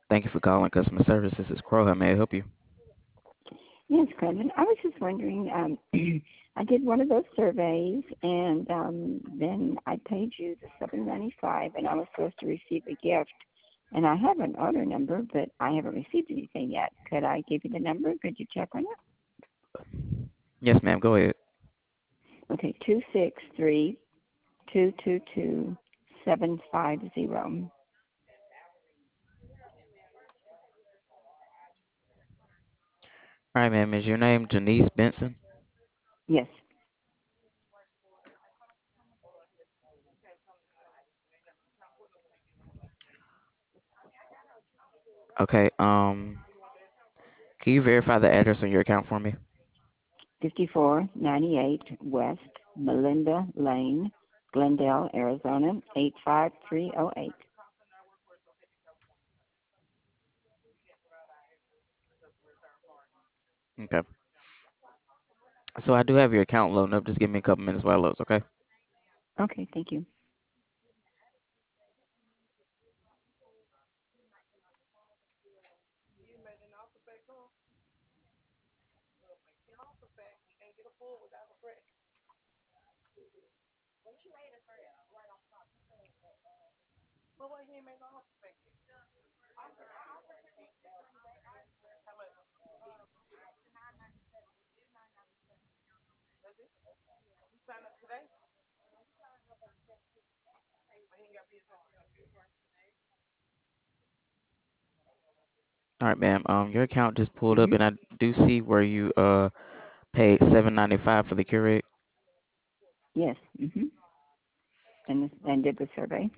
Thank you for calling customer service. This is Crow. How may I help you? Yes, Clinton. I was just wondering, I did one of those surveys, and then I paid you the $7.95, and I was supposed to receive a gift. And I have an order number, but I haven't received anything yet. Could I give you the number? Could you check on it? Yes, ma'am. Go ahead. Okay, 263-222-750. All right, ma'am. Is your name Janice Benson? Yes. Okay. Can you verify the address on your account for me? 5498 West Melinda Lane, Glendale, Arizona, 85308. Okay. So I do have your account loading up. Just give me a couple minutes while it loads. Okay. Okay, thank you. All right, ma'am. Your account just pulled up, Hmm. and I do see where you paid $7.95 for the Keurig. Yes. And did the survey.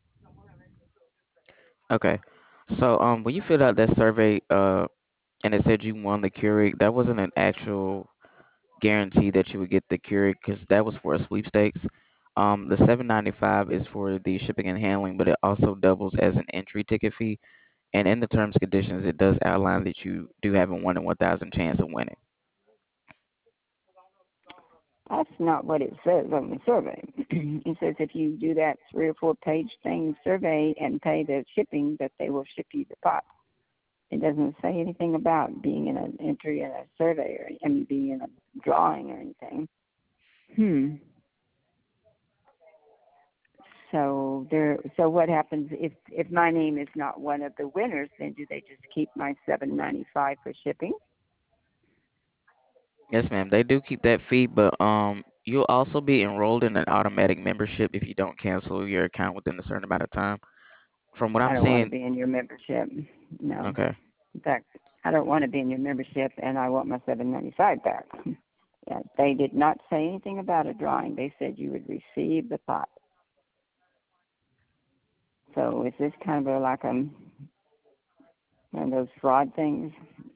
Okay. So when you filled out that survey, and it said you won the Keurig, that wasn't an actual guarantee that you would get the Keurig because that was for a sweepstakes. The 7.95 is for the shipping and handling, but it also doubles as an entry ticket fee. And in the terms and conditions, it does outline that you do have a 1 in 1,000 chance of winning. That's not what it says on the survey. It says if you do that 3 or 4 page thing survey and pay the shipping, that they will ship you the pot. It doesn't say anything about being in an entry in a survey or being in a drawing or anything. Hmm. So what happens if my name is not one of the winners? Then do they just keep my $7.95 for shipping? Yes, ma'am. They do keep that fee, but you'll also be enrolled in an automatic membership if you don't cancel your account within a certain amount of time. From what I I'm don't want to seeing, be in your membership. No. okay. In fact, I don't want to be in your membership, and I want my $7.95 back. Yeah, they did not say anything about a drawing. They said you would receive the pot. So is this kind of like one of those fraud things?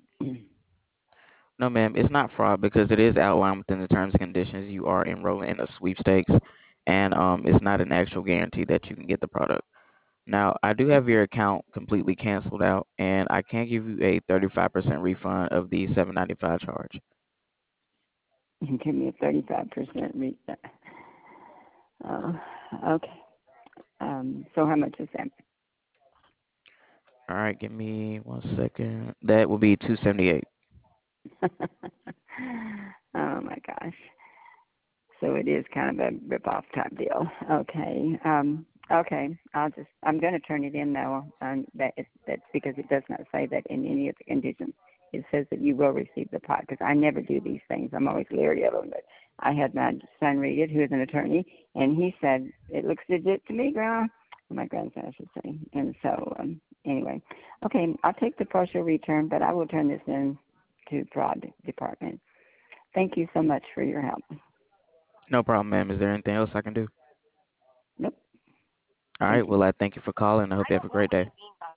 No, ma'am, it's not fraud because it is outlined within the terms and conditions. You are enrolling in a sweepstakes, and it's not an actual guarantee that you can get the product. Now, I do have your account completely canceled out, and I can give you a 35% refund of the 7.95 charge. You give me a 35% Oh, okay. So how much is that? All right, give me 1 second. That will be 278. Oh my gosh. So it is kind of a rip-off type deal. Okay. Okay. I'm going to turn it in now. That's because it does not say that in any of the conditions. It says that you will receive the pot because I never do these things. I'm always leery of them. But I had my son read it, who is an attorney, and he said it looks legit to me, Grandma. My grandson, I should say. And so, anyway, okay. I'll take the partial return, but I will turn this in to fraud department. Thank you so much for your help. No problem, ma'am. Is there anything else I can do? Nope. All right, Thank you. well, I thank you for calling. I hope you have a great day.